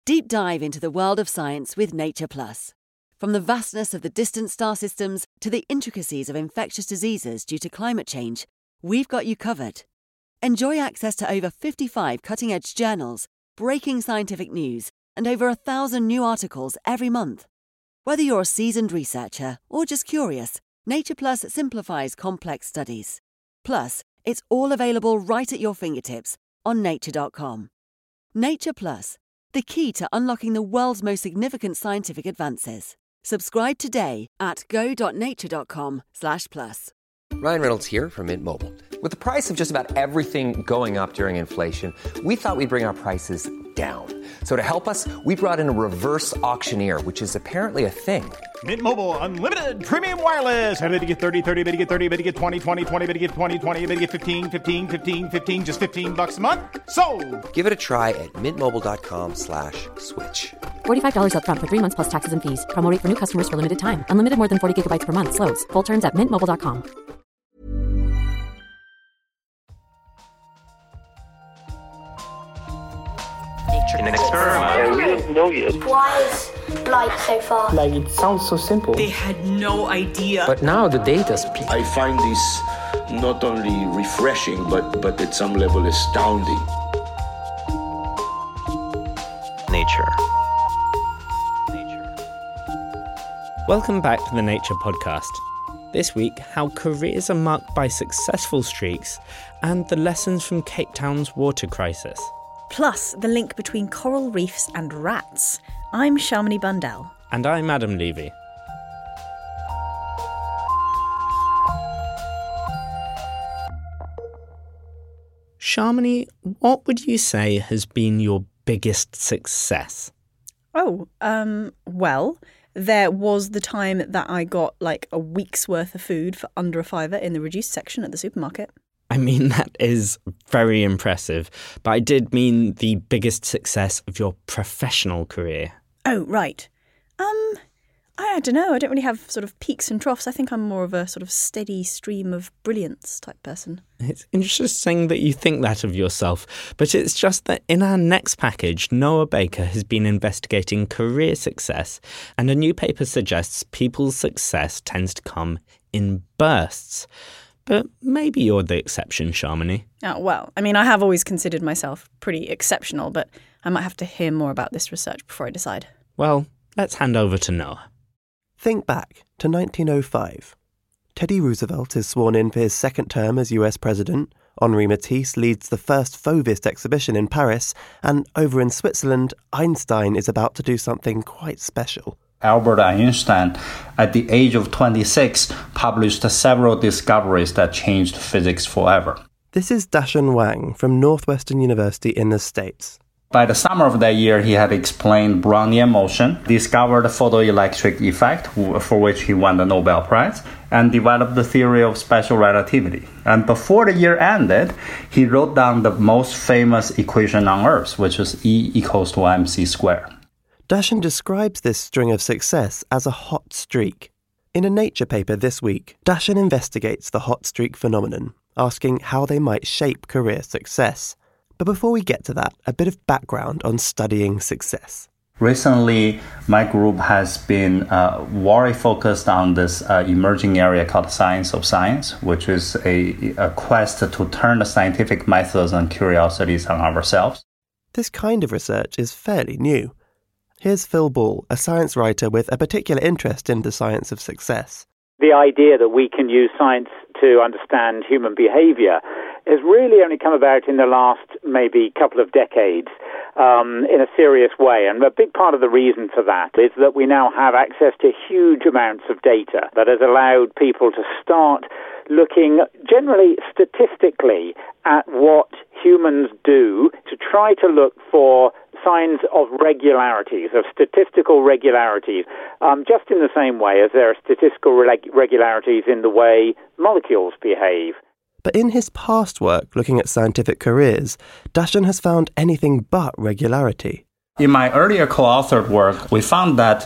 Deep dive into the world of science with Nature Plus. From the vastness of the distant star systems to the intricacies of infectious diseases due to climate change, we've got you covered. Enjoy access to over 55 cutting-edge journals, breaking scientific news, and over 1,000 new articles every month. Whether you're a seasoned researcher or just curious, Nature Plus simplifies complex studies. Plus, it's all available right at your fingertips on nature.com. Nature Plus, the key to unlocking the world's most significant scientific advances. Subscribe today at go.nature.com/plus. Ryan Reynolds here from Mint Mobile. With the price of just about everything going up during inflation, we thought we'd bring our prices down. So to help us, we brought in a reverse auctioneer, which is apparently a thing. Mint Mobile Unlimited Premium Wireless. How to get 30, 30, bit to get 30, bit to get 20, 20, 20, bit to get 20, 20, bit to get 15, 15, 15, 15, just $15 a month? Sold! Give it a try at mintmobile.com/switch. $45 up front for 3 months plus taxes and fees. Promo rate for new customers for limited time. Unlimited more than 40 gigabytes per month. Slows full terms at mintmobile.com. In an experiment. We don't know yet. Why is light so far? Like, it sounds so simple. They had no idea. But now the data speaks. I find this not only refreshing, but at some level astounding. Nature. Welcome back to the Nature Podcast. This week, how careers are marked by successful streaks and the lessons from Cape Town's water crisis. Plus, the link between coral reefs and rats. I'm Shamini Bundell. And I'm Adam Levy. Shamini, what would you say has been your biggest success? Well, there was the time that I got like a week's worth of food for under $5 in the reduced section at the supermarket. I mean, that is very impressive, but I did mean the biggest success of your professional career. Oh, right. I don't know. I don't really have sort of peaks and troughs. I think I'm more of a sort of steady stream of brilliance type person. It's interesting that you think that of yourself, but it's just that in our next package, Noah Baker has been investigating career success, and a new paper suggests people's success tends to come in bursts. But maybe you're the exception, Shamini. Oh, well, I mean, I have always considered myself pretty exceptional, but I might have to hear more about this research before I decide. Well, let's hand over to Noah. Think back to 1905. Teddy Roosevelt is sworn in for his second term as US President, Henri Matisse leads the first Fauvist exhibition in Paris, and over in Switzerland, Einstein is about to do something quite special. Albert Einstein, at the age of 26, published several discoveries that changed physics forever. This is Daxun Wang from Northwestern University in the States. By the summer of that year, he had explained Brownian motion, discovered the photoelectric effect, for which he won the Nobel Prize, and developed the theory of special relativity. And before the year ended, he wrote down the most famous equation on Earth, which is E equals to mc squared. Daxun describes this string of success as a hot streak. In a Nature paper this week, Daxun investigates the hot streak phenomenon, asking how they might shape career success. But before we get to that, a bit of background on studying success. Recently, my group has been very focused on this emerging area called science of science, which is a quest to turn the scientific methods and curiosities on ourselves. This kind of research is fairly new. Here's Phil Ball, a science writer with a particular interest in the science of success. The idea that we can use science to understand human behavior has really only come about in the last maybe couple of decades in a serious way. And a big part of the reason for that is that we now have access to huge amounts of data that has allowed people to start looking generally statistically at what humans do to try to look for signs of regularities, of statistical regularities, just in the same way as there are statistical regularities in the way molecules behave. But in his past work looking at scientific careers, Daxun has found anything but regularity. In my earlier co-authored work, we found that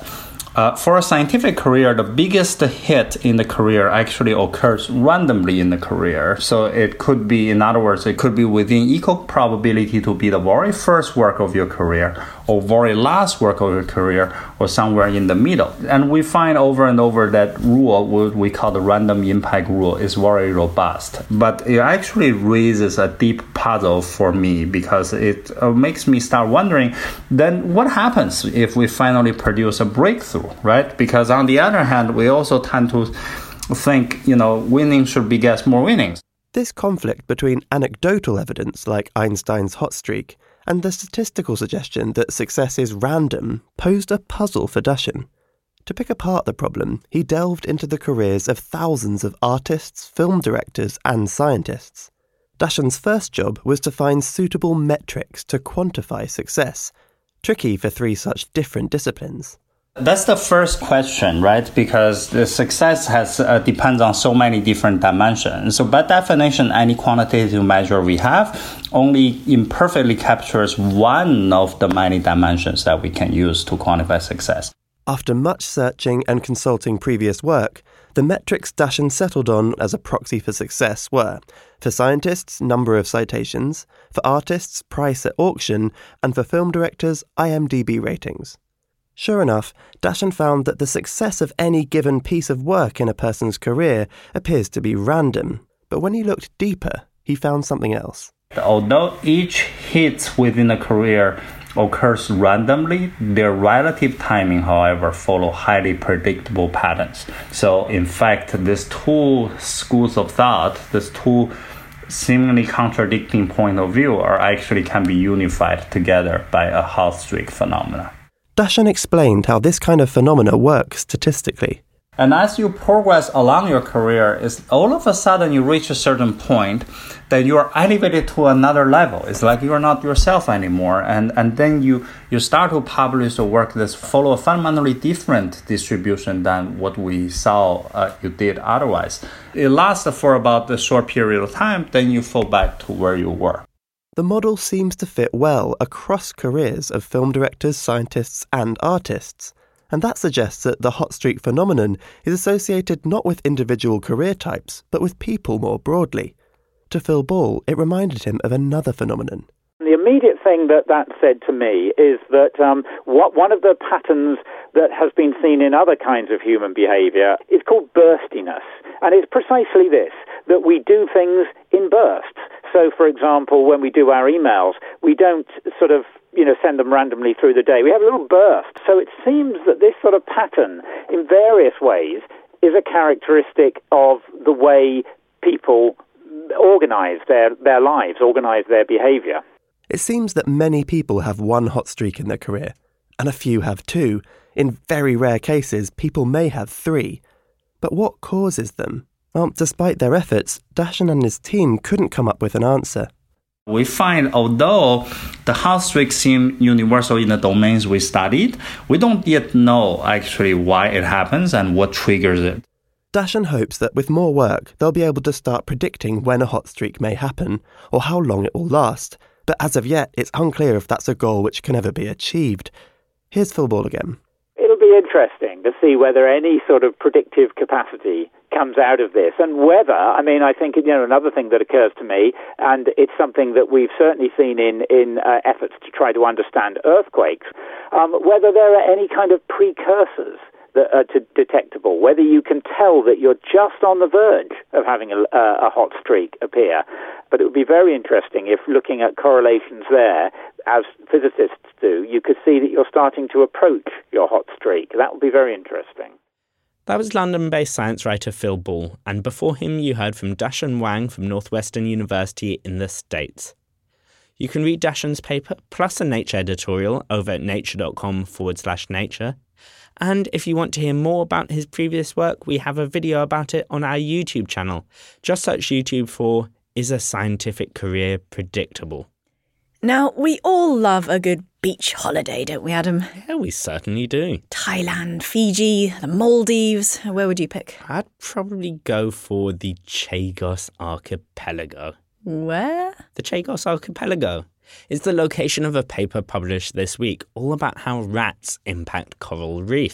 For a scientific career, the biggest hit in the career actually occurs randomly in the career. So it could be, in other words, it could be within equal probability to be the very first work of your career or very last work of your career or somewhere in the middle. And we find over and over that rule, what we call the random impact rule, is very robust. But it actually raises a deep puzzle for me because it makes me start wondering, then what happens if we finally produce a breakthrough, right? Because on the other hand, we also tend to think, winning should beget more winnings. This conflict between anecdotal evidence like Einstein's hot streak and the statistical suggestion that success is random posed a puzzle for Daschen. To pick apart the problem, he delved into the careers of thousands of artists, film directors and scientists. Daschen's first job was to find suitable metrics to quantify success, tricky for three such different disciplines. That's the first question, right? Because the success depends on so many different dimensions. So by definition, any quantitative measure we have only imperfectly captures one of the many dimensions that we can use to quantify success. After much searching and consulting previous work, the metrics Daschen settled on as a proxy for success were, for scientists, number of citations, for artists, price at auction, and for film directors, IMDb ratings. Sure enough, Daschen found that the success of any given piece of work in a person's career appears to be random, but when he looked deeper, he found something else. Although each hit within a career occurs randomly, their relative timing, however, follow highly predictable patterns. So, in fact, these two schools of thought, these two seemingly contradicting point of view actually can be unified together by a hot streak phenomena. Daschen explained how this kind of phenomena works statistically. And as you progress along your career, is all of a sudden you reach a certain point that you are elevated to another level. It's like you are not yourself anymore. And then you start to publish a work that follow a fundamentally different distribution than what we saw you did otherwise. It lasts for about a short period of time, then you fall back to where you were. The model seems to fit well across careers of film directors, scientists, and artists. And that suggests that the hot streak phenomenon is associated not with individual career types, but with people more broadly. To Phil Ball, it reminded him of another phenomenon. The immediate thing that said to me is that one of the patterns that has been seen in other kinds of human behavior is called burstiness. And it's precisely this, that we do things in bursts. So, for example, when we do our emails, we don't sort of send them randomly through the day. We have a little burst. So it seems that this sort of pattern, in various ways, is a characteristic of the way people organize their lives, organize their behavior. It seems that many people have one hot streak in their career, and a few have two. In very rare cases, people may have three. But what causes them? Well, despite their efforts, Daschen and his team couldn't come up with an answer. We find, although the hot streaks seem universal in the domains we studied, we don't yet know actually why it happens and what triggers it. Daschen hopes that with more work, they'll be able to start predicting when a hot streak may happen or how long it will last. But as of yet, it's unclear if that's a goal which can ever be achieved. Here's Phil Ball again. It'll be interesting to see whether any sort of predictive capacity comes out of this, and whether, I think, another thing that occurs to me, and it's something that we've certainly seen in efforts to try to understand earthquakes, whether there are any kind of precursors that are detectable, whether you can tell that you're just on the verge of having a hot streak appear. But it would be very interesting if, looking at correlations there, as physicists do, you could see that you're starting to approach your hot streak. That would be very interesting. That was London-based science writer Phil Ball, and before him you heard from Daschen Wang from Northwestern University in the States. You can read Daschen's paper, plus a Nature editorial, over at nature.com/nature. And if you want to hear more about his previous work, we have a video about it on our YouTube channel. Just search YouTube for Is a Scientific Career Predictable? Now, we all love a good beach holiday, don't we, Adam? Yeah, we certainly do. Thailand, Fiji, the Maldives. Where would you pick? I'd probably go for the Chagos Archipelago. Where? The Chagos Archipelago is the location of a paper published this week all about how rats impact coral reefs.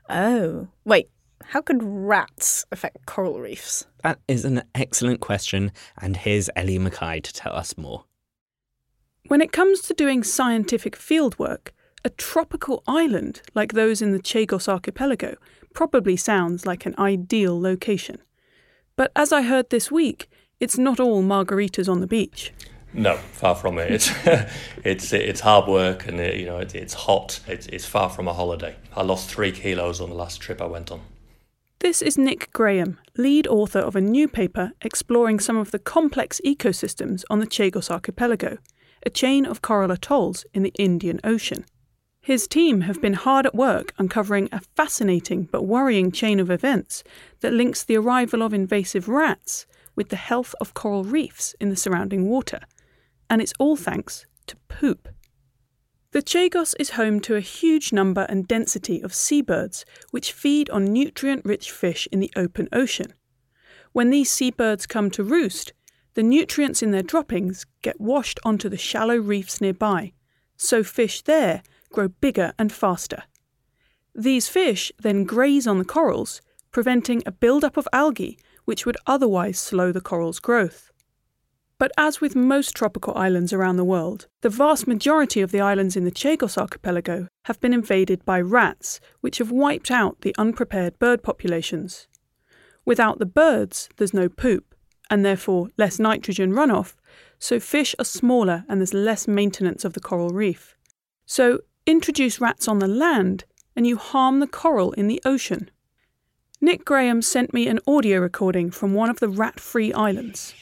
Oh, wait. How could rats affect coral reefs? That is an excellent question, and here's Ellie Mackay to tell us more. When it comes to doing scientific fieldwork, a tropical island like those in the Chagos archipelago probably sounds like an ideal location. But as I heard this week, it's not all margaritas on the beach. No, far from it. It's hard work, and it's hot. It's far from a holiday. I lost 3 kilos on the last trip I went on. This is Nick Graham, lead author of a new paper exploring some of the complex ecosystems on the Chagos archipelago, a chain of coral atolls in the Indian Ocean. His team have been hard at work uncovering a fascinating but worrying chain of events that links the arrival of invasive rats with the health of coral reefs in the surrounding water. And it's all thanks to poop. The Chagos is home to a huge number and density of seabirds which feed on nutrient-rich fish in the open ocean. When these seabirds come to roost, the nutrients in their droppings get washed onto the shallow reefs nearby, so fish there grow bigger and faster. These fish then graze on the corals, preventing a build-up of algae which would otherwise slow the coral's growth. But as with most tropical islands around the world, the vast majority of the islands in the Chagos archipelago have been invaded by rats, which have wiped out the unprepared bird populations. Without the birds, there's no poop, and therefore less nitrogen runoff, so fish are smaller and there's less maintenance of the coral reef. So introduce rats on the land, and you harm the coral in the ocean. Nick Graham sent me an audio recording from one of the rat-free islands.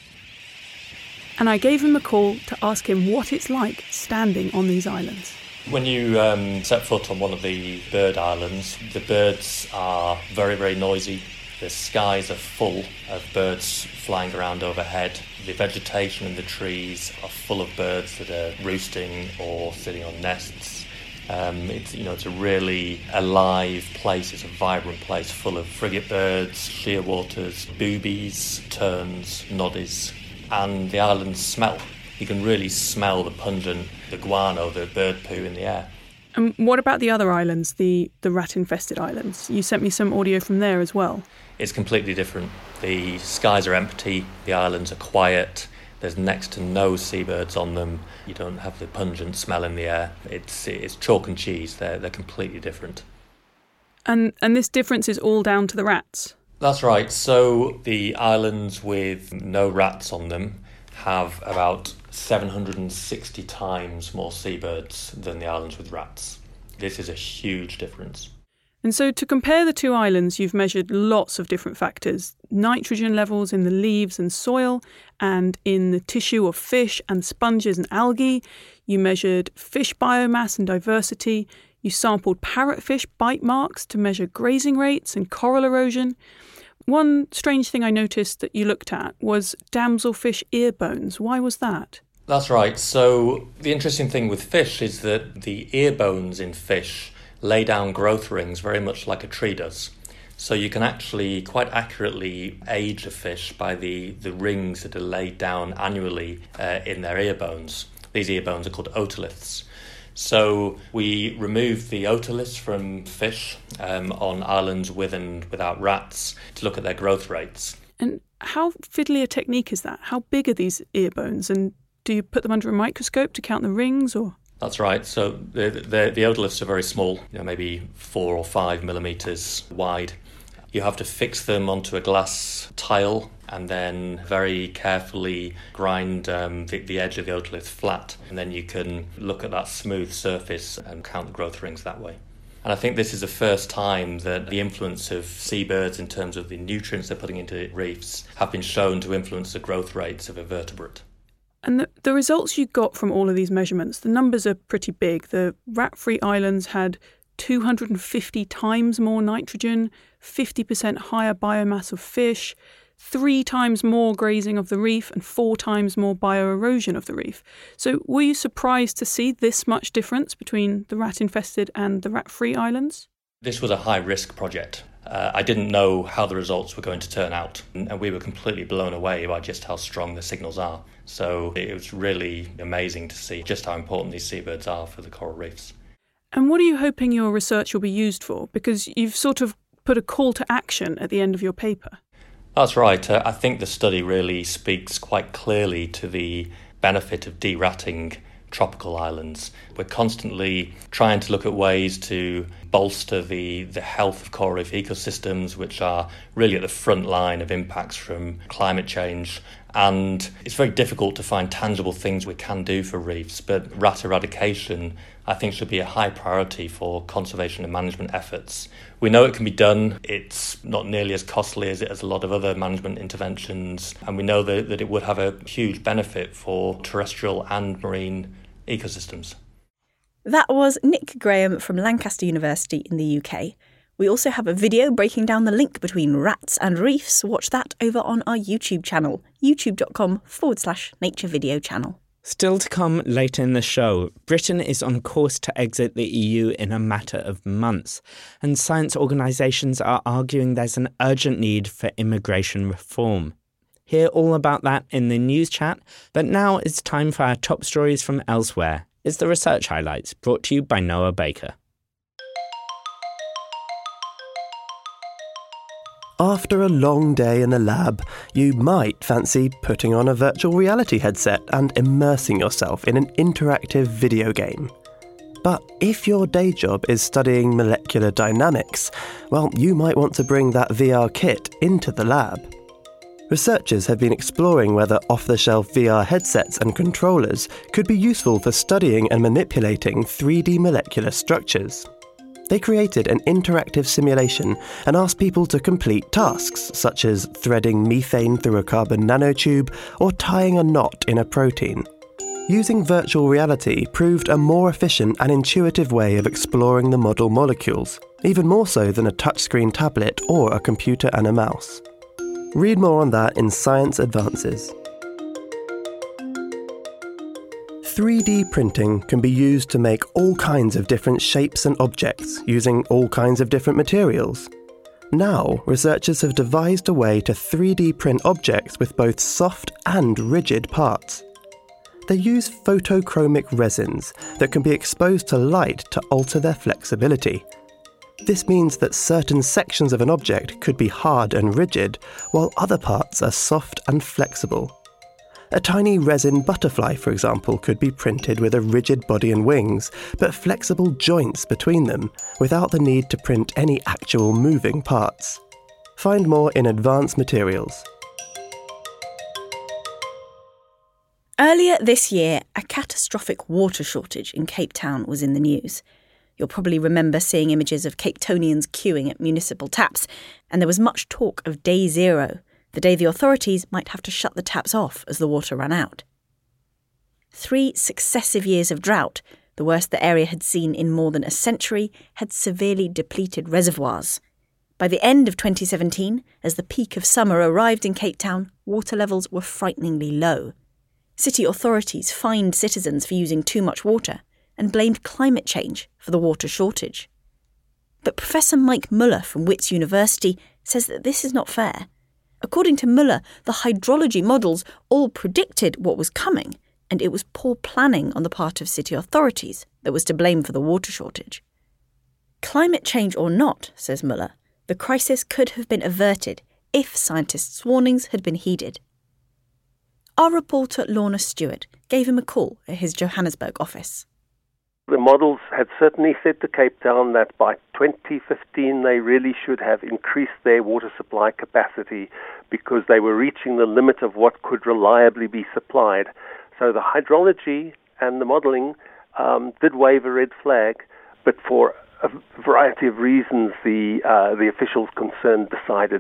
And I gave him a call to ask him what it's like standing on these islands. When you set foot on one of the bird islands, the birds are very, very noisy. The skies are full of birds flying around overhead. The vegetation in the trees are full of birds that are roosting or sitting on nests. It's a really alive place. It's a vibrant place full of frigate birds, shearwaters, boobies, terns, noddies. And the islands smell. You can really smell the pungent, the guano, the bird poo in the air. And what about the other islands, the rat-infested islands? You sent me some audio from there as well. It's completely different. The skies are empty, the islands are quiet, there's next to no seabirds on them, you don't have the pungent smell in the air. It's chalk and cheese, they're completely different. And this difference is all down to the rats? That's right. So the islands with no rats on them have about 760 times more seabirds than the islands with rats. This is a huge difference. And so to compare the two islands, you've measured lots of different factors. Nitrogen levels in the leaves and soil and in the tissue of fish and sponges and algae. You measured fish biomass and diversity. You sampled parrotfish bite marks to measure grazing rates and coral erosion. One strange thing I noticed that you looked at was damselfish ear bones. Why was that? That's right. So the interesting thing with fish is that the ear bones in fish lay down growth rings very much like a tree does. So you can actually quite accurately age a fish by the rings that are laid down annually in their ear bones. These ear bones are called otoliths. So we remove the otoliths from fish on islands with and without rats to look at their growth rates. And how fiddly a technique is that? How big are these ear bones? And do you put them under a microscope to count the rings, or? That's right. So the otoliths are very small, maybe 4 or 5 millimetres wide. You have to fix them onto a glass tile and then very carefully grind the edge of the otolith flat. And then you can look at that smooth surface and count the growth rings that way. And I think this is the first time that the influence of seabirds in terms of the nutrients they're putting into reefs have been shown to influence the growth rates of a vertebrate. And the results you got from all of these measurements, the numbers are pretty big. The rat-free islands had 250 times more nitrogen, 50% higher biomass of fish, 3 times more grazing of the reef, and 4 times more bioerosion of the reef. So were you surprised to see this much difference between the rat-infested and the rat-free islands? This was a high-risk project. I didn't know how the results were going to turn out, and we were completely blown away by just how strong the signals are. So it was really amazing to see just how important these seabirds are for the coral reefs. And what are you hoping your research will be used for? Because you've sort of put a call to action at the end of your paper. That's right. I think the study really speaks quite clearly to the benefit of deratting tropical islands. We're constantly trying to look at ways to bolster the health of coral reef ecosystems, which are really at the front line of impacts from climate change. And it's very difficult to find tangible things we can do for reefs, but rat eradication, I think, should be a high priority for conservation and management efforts. We know it can be done. It's not nearly as costly as a lot of other management interventions, and we know that it would have a huge benefit for terrestrial and marine ecosystems. That was Nick Graham from Lancaster University in the UK. We also have a video breaking down the link between rats and reefs. Watch that over on our YouTube channel, youtube.com/Nature Video Channel. Still to come later in the show, Britain is on course to exit the EU in a matter of months, and science organisations are arguing there's an urgent need for immigration reform. Hear all about that in the news chat, but now it's time for our top stories from elsewhere. It's the Research Highlights, brought to you by Noah Baker. After a long day in the lab, you might fancy putting on a virtual reality headset and immersing yourself in an interactive video game. But if your day job is studying molecular dynamics, well, you might want to bring that VR kit into the lab. Researchers have been exploring whether off-the-shelf VR headsets and controllers could be useful for studying and manipulating 3D molecular structures. They created an interactive simulation and asked people to complete tasks such as threading methane through a carbon nanotube or tying a knot in a protein. Using virtual reality proved a more efficient and intuitive way of exploring the model molecules, even more so than a touchscreen tablet or a computer and a mouse. Read more on that in Science Advances. 3D printing can be used to make all kinds of different shapes and objects using all kinds of different materials. Now, researchers have devised a way to 3D print objects with both soft and rigid parts. They use photochromic resins that can be exposed to light to alter their flexibility. This means that certain sections of an object could be hard and rigid, while other parts are soft and flexible. A tiny resin butterfly, for example, could be printed with a rigid body and wings, but flexible joints between them, without the need to print any actual moving parts. Find more in Advanced Materials. Earlier this year, a catastrophic water shortage in Cape Town was in the news. You'll probably remember seeing images of Cape Townians queuing at municipal taps, and there was much talk of Day Zero, the day the authorities might have to shut the taps off as the water ran out. 3 successive years of drought, the worst the area had seen in more than a century, had severely depleted reservoirs. By the end of 2017, as the peak of summer arrived in Cape Town, water levels were frighteningly low. City authorities fined citizens for using too much water and blamed climate change for the water shortage. But Professor Mike Muller from Wits University says that this is not fair. According to Muller, the hydrology models all predicted what was coming, and it was poor planning on the part of city authorities that was to blame for the water shortage. Climate change or not, says Muller, the crisis could have been averted if scientists' warnings had been heeded. Our reporter Lorna Stewart gave him a call at his Johannesburg office. The models had certainly said to Cape Town that by 2015 they really should have increased their water supply capacity because they were reaching the limit of what could reliably be supplied. So the hydrology and the modelling did wave a red flag, but for a variety of reasons the officials concerned decided,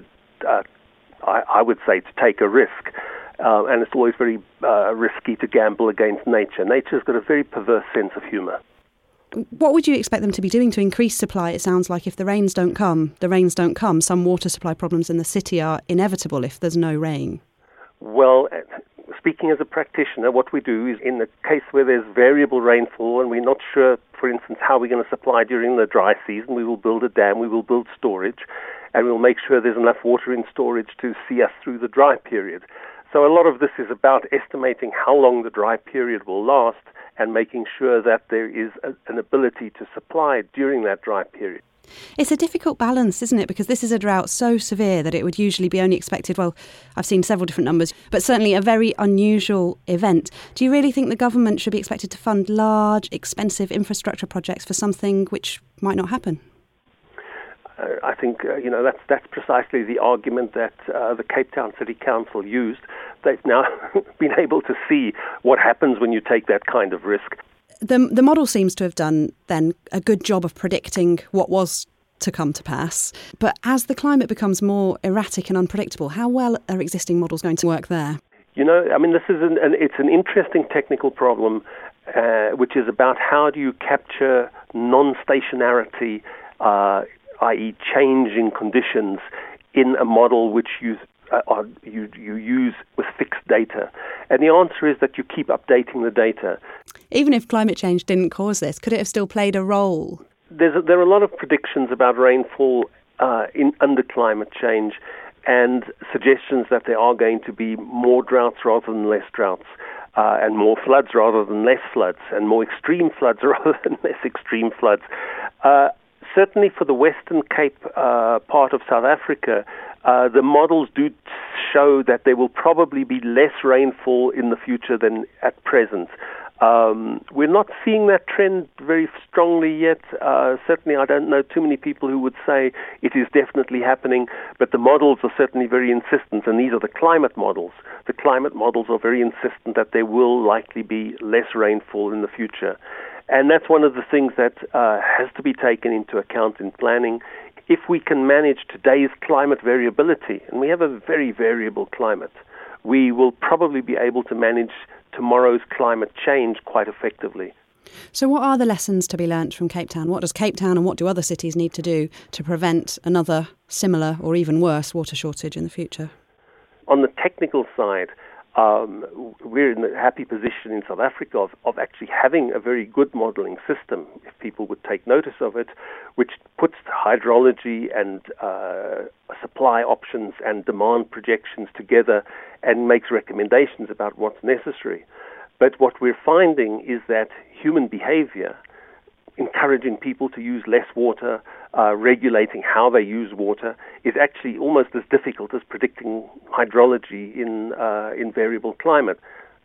I would say, to take a risk. And it's always very risky to gamble against nature. Nature's got a very perverse sense of humour. What would you expect them to be doing to increase supply? It sounds like if the rains don't come, some water supply problems in the city are inevitable if there's no rain. Well, speaking as a practitioner, what we do is in the case where there's variable rainfall and we're not sure, for instance, how we're going to supply during the dry season, we will build a dam, we will build storage, and we'll make sure there's enough water in storage to see us through the dry period. So a lot of this is about estimating how long the dry period will last and making sure that there is an ability to supply during that dry period. It's a difficult balance, isn't it? Because this is a drought so severe that it would usually be only expected, well, I've seen several different numbers, but certainly a very unusual event. Do you really think the government should be expected to fund large, expensive infrastructure projects for something which might not happen? I think, that's precisely the argument that the Cape Town City Council used. They've now been able to see what happens when you take that kind of risk. The model seems to have done, then, a good job of predicting what was to come to pass. But as the climate becomes more erratic and unpredictable, how well are existing models going to work there? This is it's an interesting technical problem, which is about how do you capture non-stationarity, i.e. changing conditions, in a model which you use with fixed data. And the answer is that you keep updating the data. Even if climate change didn't cause this, could it have still played a role? There are a lot of predictions about rainfall under climate change, and suggestions that there are going to be more droughts rather than less droughts, and more floods rather than less floods, and more extreme floods rather than less extreme floods. Certainly for the Western Cape part of South Africa, the models do show that there will probably be less rainfall in the future than at present. We're not seeing that trend very strongly yet. Certainly, I don't know too many people who would say it is definitely happening, but the models are certainly very insistent, and these are the climate models. The climate models are very insistent that there will likely be less rainfall in the future. And that's one of the things that has to be taken into account in planning. If we can manage today's climate variability, and we have a very variable climate, we will probably be able to manage tomorrow's climate change quite effectively. So what are the lessons to be learnt from Cape Town? What does Cape Town and what do other cities need to do to prevent another similar or even worse water shortage in the future? On the technical side, we're in a happy position in South Africa of actually having a very good modelling system, if people would take notice of it, which puts hydrology and supply options and demand projections together and makes recommendations about what's necessary. But what we're finding is that human behaviour, encouraging people to use less water, regulating how they use water, is actually almost as difficult as predicting hydrology in variable climate.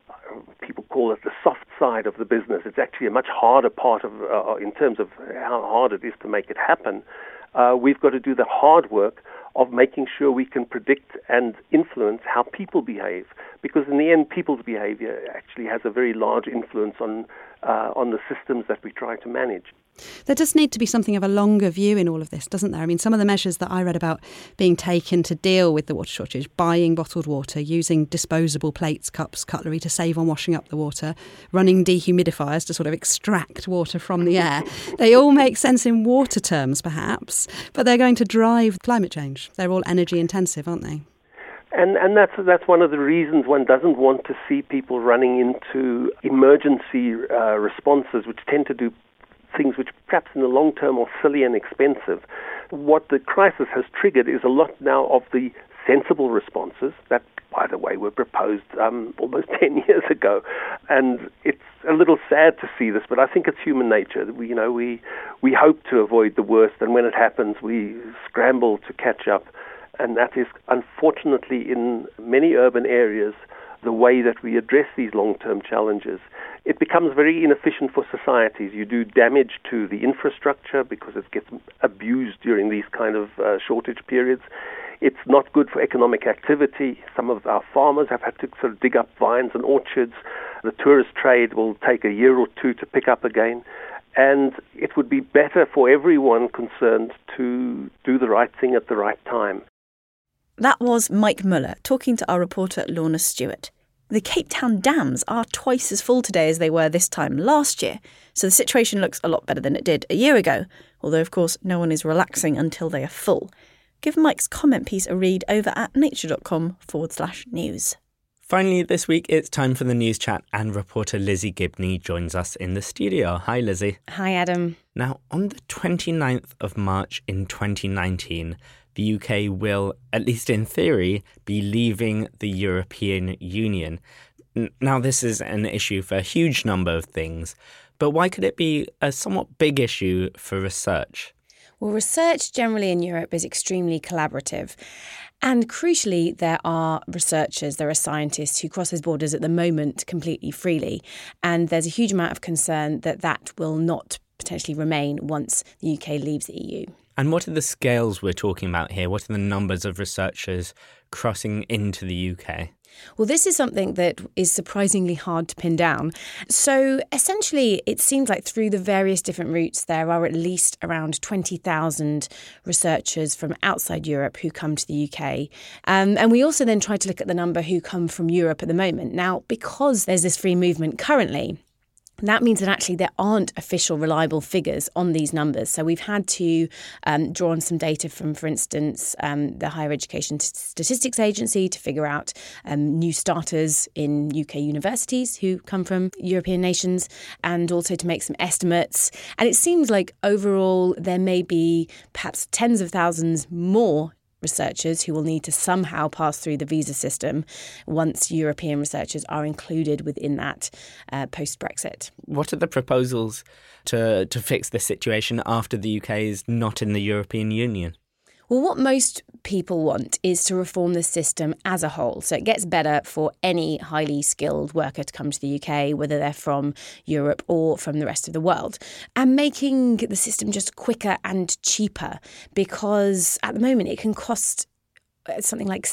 People call it the soft side of the business. It's actually a much harder part of, in terms of how hard it is to make it happen. We've got to do the hard work of making sure we can predict and influence how people behave, because in the end, people's behavior actually has a very large influence on the systems that we try to manage. There does need to be something of a longer view in all of this, doesn't there? I mean, some of the measures that I read about being taken to deal with the water shortage, buying bottled water, using disposable plates, cups, cutlery to save on washing up the water, running dehumidifiers to sort of extract water from the air. They all make sense in water terms, perhaps, but they're going to drive climate change. They're all energy intensive, aren't they? And that's one of the reasons one doesn't want to see people running into emergency responses, which tend to do things which perhaps in the long term are silly and expensive. What the crisis has triggered is a lot now of the sensible responses that, by the way, were proposed almost 10 years ago. And it's a little sad to see this, but I think it's human nature. We hope to avoid the worst, and when it happens, we scramble to catch up. And that is, unfortunately, in many urban areas, the way that we address these long-term challenges. It becomes very inefficient for societies. You do damage to the infrastructure because it gets abused during these kind of shortage periods. It's not good for economic activity. Some of our farmers have had to sort of dig up vines and orchards. The tourist trade will take a year or two to pick up again. And it would be better for everyone concerned to do the right thing at the right time. That was Mike Muller talking to our reporter Lorna Stewart. The Cape Town dams are twice as full today as they were this time last year, so the situation looks a lot better than it did a year ago, although of course no one is relaxing until they are full. Give Mike's comment piece a read over at nature.com/news. Finally this week it's time for the news chat, and reporter Lizzie Gibney joins us in the studio. Hi Lizzie. Hi Adam. Now on the 29th of March in 2019, the UK will, at least in theory, be leaving the European Union. Now, this is an issue for a huge number of things, but why could it be a somewhat big issue for research? Well, research generally in Europe is extremely collaborative. And crucially, there are scientists who cross those borders at the moment completely freely. And there's a huge amount of concern that that will not potentially remain once the UK leaves the EU. And what are the scales we're talking about here? What are the numbers of researchers crossing into the UK? Well, this is something that is surprisingly hard to pin down. So essentially, it seems like through the various different routes, there are at least around 20,000 researchers from outside Europe who come to the UK. And we also then try to look at the number who come from Europe at the moment. Now, because there's this free movement currently, that means that actually there aren't official reliable figures on these numbers. So we've had to draw on some data from, for instance, the Higher Education Statistics Agency to figure out new starters in UK universities who come from European nations, and also to make some estimates. And it seems like overall there may be perhaps tens of thousands more researchers who will need to somehow pass through the visa system once European researchers are included within that post-Brexit. What are the proposals to fix this situation after the UK is not in the European Union? Well, what most people want is to reform the system as a whole. So it gets better for any highly skilled worker to come to the UK, whether they're from Europe or from the rest of the world, and making the system just quicker and cheaper, because at the moment it can cost something like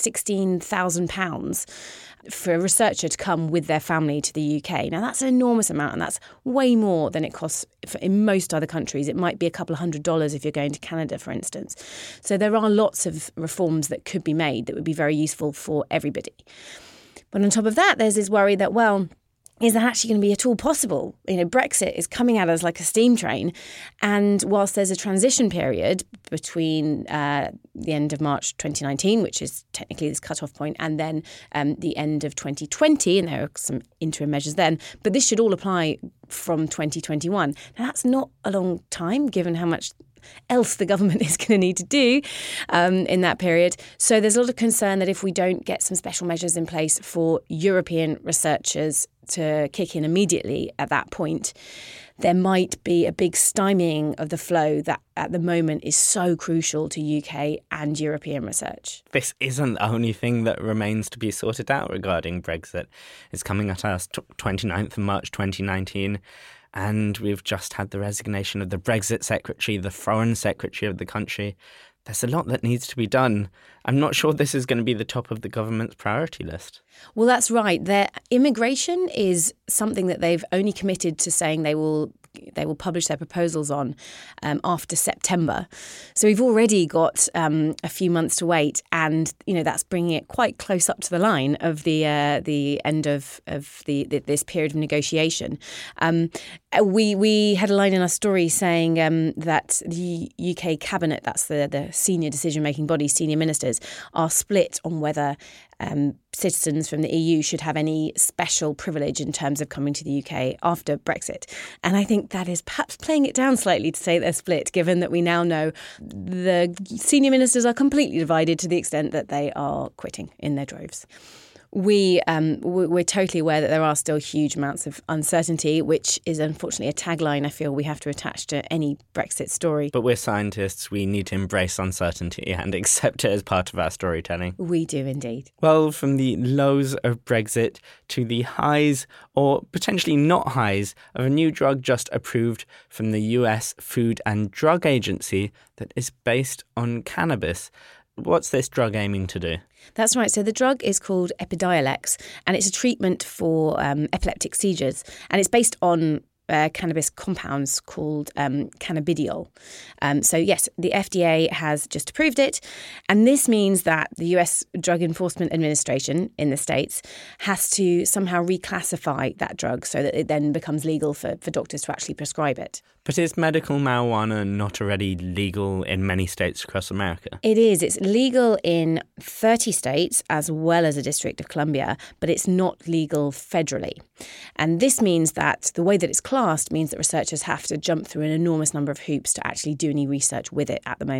£16,000 for a researcher to come with their family to the UK. Now, that's an enormous amount, and that's way more than it costs in most other countries. It might be a couple of $100 if you're going to Canada, for instance. So there are lots of reforms that could be made that would be very useful for everybody. But on top of that, there's this worry that, well, is that actually going to be at all possible? Brexit is coming at us like a steam train. And whilst there's a transition period between the end of March 2019, which is technically this cut-off point, and then the end of 2020, and there are some interim measures then, but this should all apply from 2021. Now, that's not a long time, given how much else the government is going to need to do in that period. So there's a lot of concern that if we don't get some special measures in place for European researchers to kick in immediately at that point, there might be a big stymieing of the flow that at the moment is so crucial to UK and European research. This isn't the only thing that remains to be sorted out regarding Brexit. It's coming at us 29th of March 2019. And we've just had the resignation of the Brexit secretary, the foreign secretary of the country. There's a lot that needs to be done. I'm not sure this is going to be the top of the government's priority list. Well, that's right. Their immigration is something that they've only committed to saying they will publish their proposals on after September. So we've already got a few months to wait, and that's bringing it quite close up to the line of the end of this period of negotiation. We had a line in our story saying that the UK cabinet, that's the senior decision-making body, senior ministers, are split on whether citizens from the EU should have any special privilege in terms of coming to the UK after Brexit. And I think that is perhaps playing it down slightly to say they're split, given that we now know the senior ministers are completely divided to the extent that they are quitting in their droves. We're totally aware that there are still huge amounts of uncertainty, which is unfortunately a tagline I feel we have to attach to any Brexit story. But we're scientists. We need to embrace uncertainty and accept it as part of our storytelling. We do indeed. Well, from the lows of Brexit to the highs, or potentially not highs, of a new drug just approved from the US Food and Drug Agency that is based on cannabis. What's this drug aiming to do? That's right. So the drug is called Epidiolex, and it's a treatment for epileptic seizures. And it's based on cannabis compounds called cannabidiol. So yes, the FDA has just approved it. And this means that the US Drug Enforcement Administration in the States has to somehow reclassify that drug so that it then becomes legal for doctors to actually prescribe it. But is medical marijuana not already legal in many states across America? It is. It's legal in 30 states as well as the District of Columbia, but it's not legal federally. And this means that the way that it's classed means that researchers have to jump through an enormous number of hoops to actually do any research with it at the moment.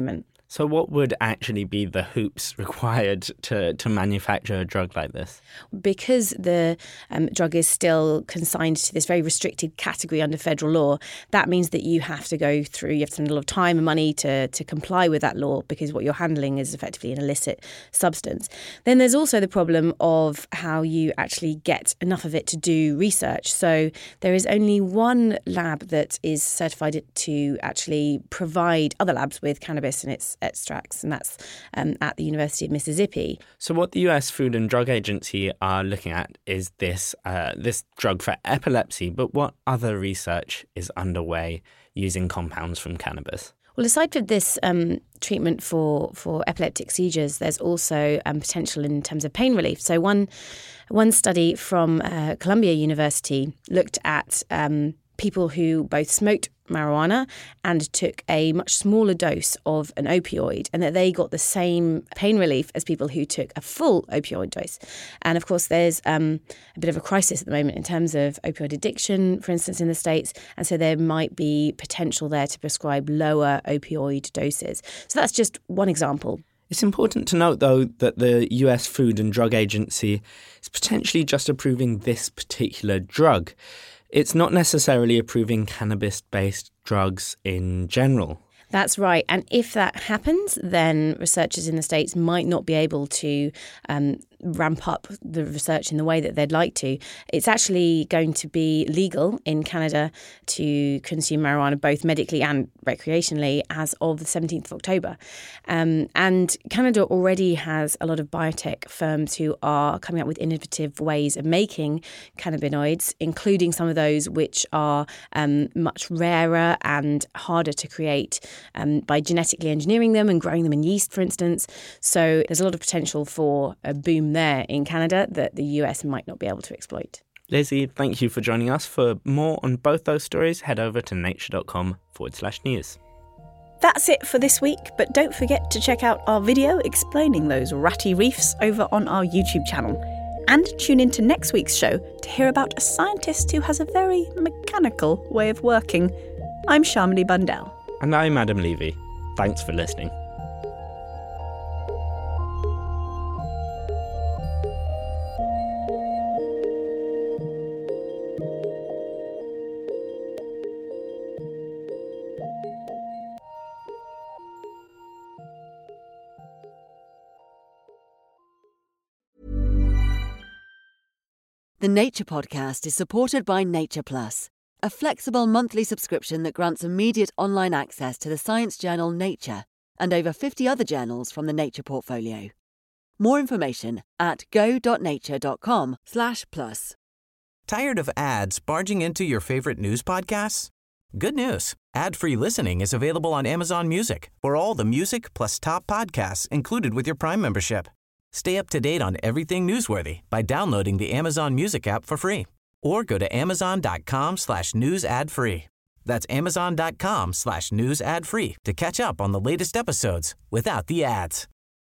So what would actually be the hoops required to manufacture a drug like this? Because the drug is still consigned to this very restricted category under federal law, that means that you have to spend a lot of time and money to comply with that law, because what you're handling is effectively an illicit substance. Then there's also the problem of how you actually get enough of it to do research. So there is only one lab that is certified to actually provide other labs with cannabis and its extracts, and that's at the University of Mississippi. So what the US Food and Drug Agency are looking at is this drug for epilepsy, but what other research is underway using compounds from cannabis? Well, aside from this treatment for epileptic seizures, there's also potential in terms of pain relief. So one study from Columbia University looked at people who both smoked marijuana and took a much smaller dose of an opioid, and that they got the same pain relief as people who took a full opioid dose. And of course, there's a bit of a crisis at the moment in terms of opioid addiction, for instance, in the States. And so there might be potential there to prescribe lower opioid doses. So that's just one example. It's important to note, though, that the US Food and Drug Agency is potentially just approving this particular drug. It's not necessarily approving cannabis-based drugs in general. That's right. And if that happens, then researchers in the States might not be able to ramp up the research in the way that they'd like to. It's actually going to be legal in Canada to consume marijuana both medically and recreationally as of the 17th of October. And Canada already has a lot of biotech firms who are coming up with innovative ways of making cannabinoids, including some of those which are much rarer and harder to create by genetically engineering them and growing them in yeast, for instance. So there's a lot of potential for a boom there in Canada that the US might not be able to exploit. Lizzie, thank you for joining us. For more on both those stories, head over to nature.com/news. That's it for this week, but don't forget to check out our video explaining those ratty reefs over on our YouTube channel. And tune into next week's show to hear about a scientist who has a very mechanical way of working. I'm Shamini Bundell. And I'm Adam Levy. Thanks for listening. The Nature Podcast is supported by Nature Plus, a flexible monthly subscription that grants immediate online access to the science journal Nature and over 50 other journals from the Nature portfolio. More information at go.nature.com/plus. Tired of ads barging into your favorite news podcasts? Good news. Ad-free listening is available on Amazon Music for all the music plus top podcasts included with your Prime membership. Stay up to date on everything newsworthy by downloading the Amazon Music app for free or go to amazon.com/news ad free. That's amazon.com/news ad free to catch up on the latest episodes without the ads.